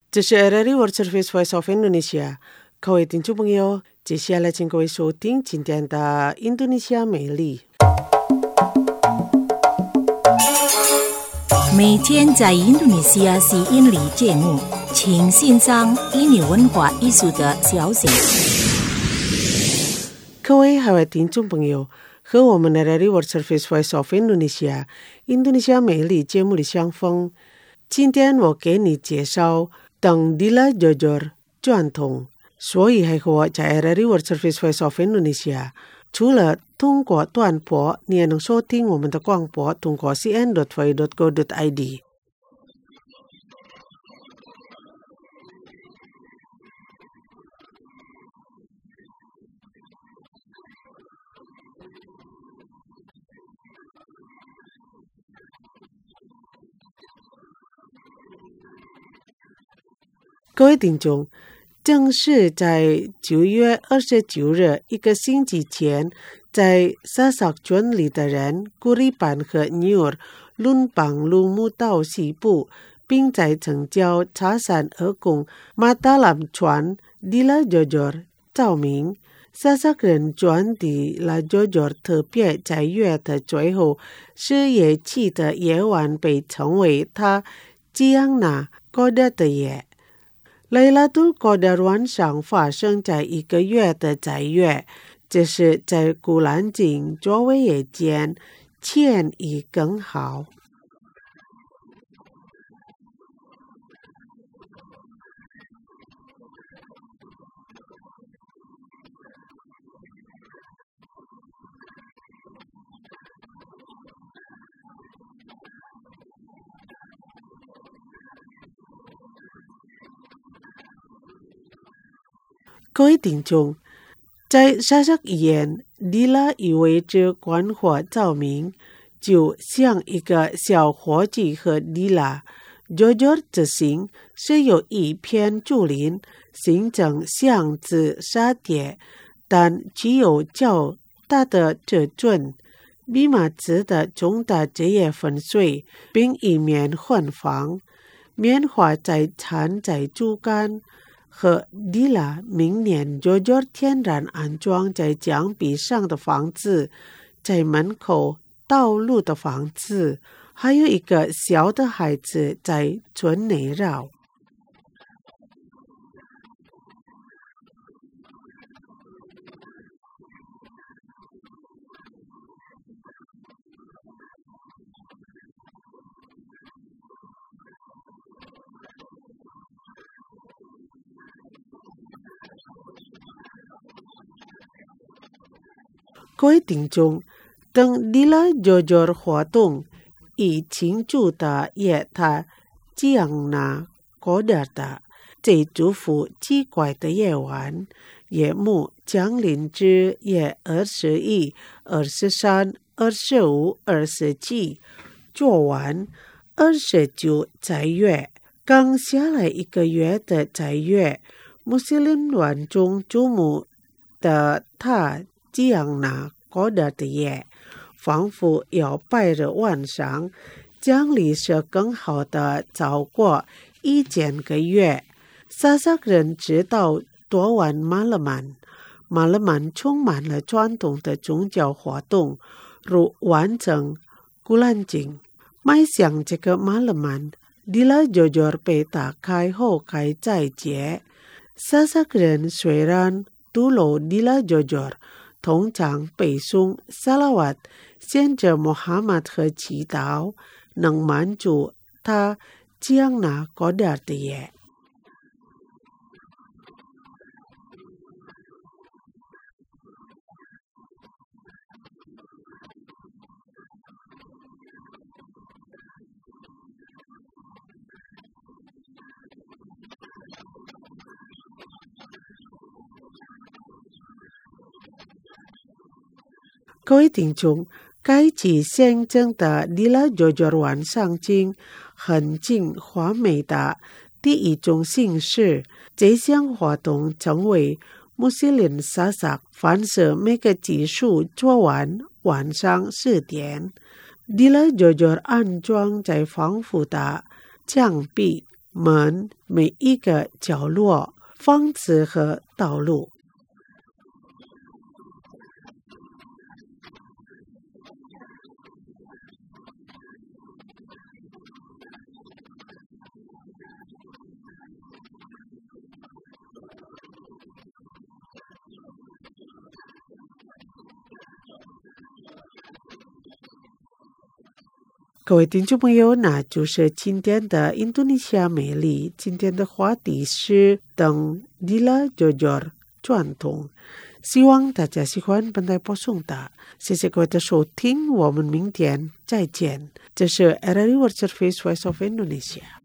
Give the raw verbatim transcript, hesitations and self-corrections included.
这是 R R I World Service Voice of Indonesia， 各位听众朋友，接下来请各位收听今天的印度尼西亚美丽。 每天在印度尼西亚吸引力节目，请欣赏印尼文化艺术的消息。 各位海外听众朋友，和我们的 R R I World Service Voice of Indonesia 印度尼西亚美丽节目的相逢。今天我给你介绍Tang Dila Jojor 传统，所以还和我在 R R I World Service Voice of Indonesia。除了通过短波，你也能收听我们的广播，通过 c n dot v dot go dot i d。各位听众，正是在九月二十九日一个星期前，在沙萨村里的人古里班和纽尔伦邦路木道西部，并在城郊茶山河宫马达兰船 Dila Jojor 照明。沙萨人传的 La Jojor 特别在月的最后是节气的夜晚，被称为它吉昂纳高达的夜。Laylatul Qadar 晚上发生在一个月的载月，这是在古兰经作为夜间前已更好。各位听众，在沙萨县 Dila 意味着关火照明，就像一个小伙计和 Dila Jojor 之行是有一片竹林形成巷子沙叠，但只有较大的这尊密码字的重大职业粉碎，并一面混房棉花在缠在竹竿和 Dila 明年 Jojor 天然安装在墙壁上的房子，在门口道路的房子，还有一个小的孩子在村内绕。各位听众，等 Dila Jojor 活动以庆祝的也他吉昂纳高达的这祝福奇怪的夜晚，夜幕降临至夜二十一、二十三、二十五、二十七，昨晚二十九载月，刚下来一个月的载月，穆斯林万众瞩目的他吉昂纳高达的夜，仿佛要拜日晚上，将历史更好的早过一千个月。沙萨人知道多玩马勒曼，马勒曼充满了传统的宗教活动，如完成古兰经。迈向这个马勒曼 Dila Jojor 被打开后开斋节。沙萨人虽然读了 Dila Jojor， 通常背诵萨拉瓦特，献着穆罕默德和祈祷，能满足他吉昂纳高达的夜。各位听众，该集象征的 Dila Jojor 晚上经很近华美的第一种形式，这项活动成为穆斯林沙萨凡是每个技术做完晚上四点 Dila Jojor 安装在防腐的墙壁门每一个角落、房子和道路。各位听众朋友，那就是今天的印度尼西亚美丽。今天的话题是等Dila Jojor传统，希望大家喜欢本台播送的。谢谢各位的收听，我们明天再见。这是 R R I World Service Voice of Indonesia。